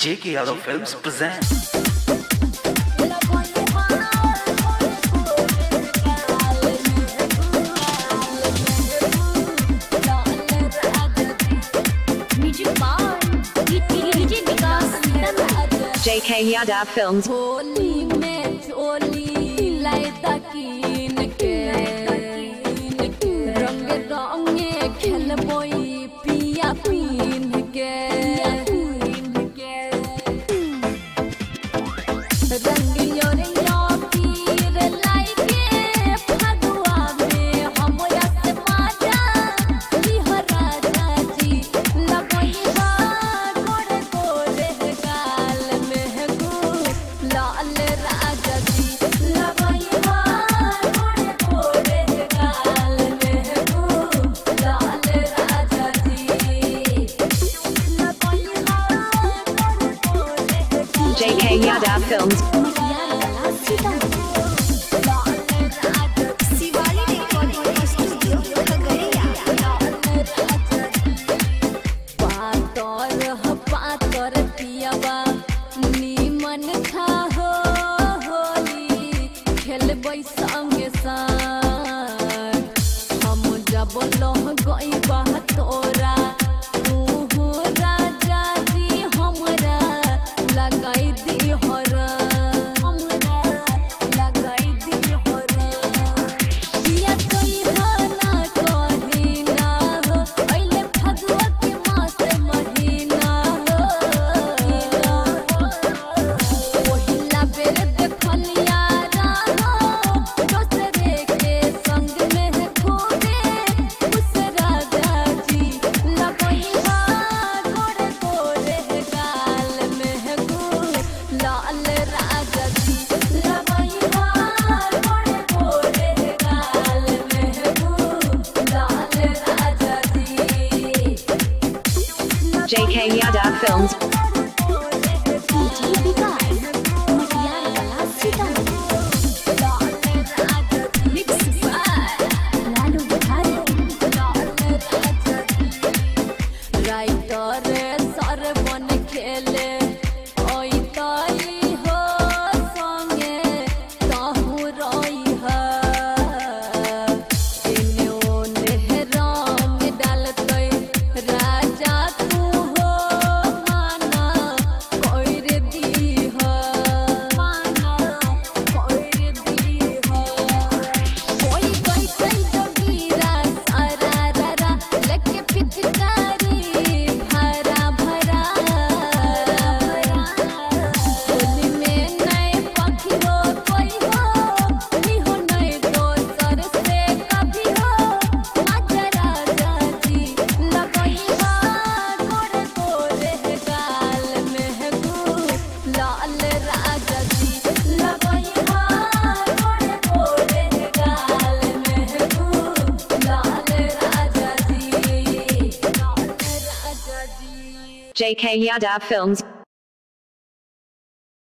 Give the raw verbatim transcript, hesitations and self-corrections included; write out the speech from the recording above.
J K Yadav Films present. J K Yadav Films. Holi में चोली लायदा कीन के रंग रंगे खेलबोई पिया पीन के रंग योरिया पीर लाइके फगुआ में हम यस माजा लिहरा जाजी लगई बा गोरे गोरे गाल में गु लाल राजा जी लगई बा गोरे गोरे गाल में गु लाल राजा जी लगई बा गोरे गोरे J K Yadav Films. संगे साथ हम जब लह गई बा तोरा तू हो राजा जी हमरा लगाई दी हरा हमरा लगाई दी हरा पिया कोई ना कही ना हो पहले फगुआ के मास महीना हो ओहिला बेर देखलिया J K Yadav Films. Writer sir बन खेले ओई ताई हो संगे ताहू रोई है इने ओने रंग डालते राजा तू हो माना कोई रे दी है माना कोई रे दी है कोई कोई कोई जोगीरा सारा रा लेके पिचकारी भरा भरा होली में नए पखी हो कोई हो नहीं हो नए दोसर से कभी हो आजा राजा जी लगई बा गोरे गोरे गाल में गु लाल राजा जी लगई बा गोरे गोरे गाल में गु लाल राजा जी लाल राजा जी J K Yadav Films.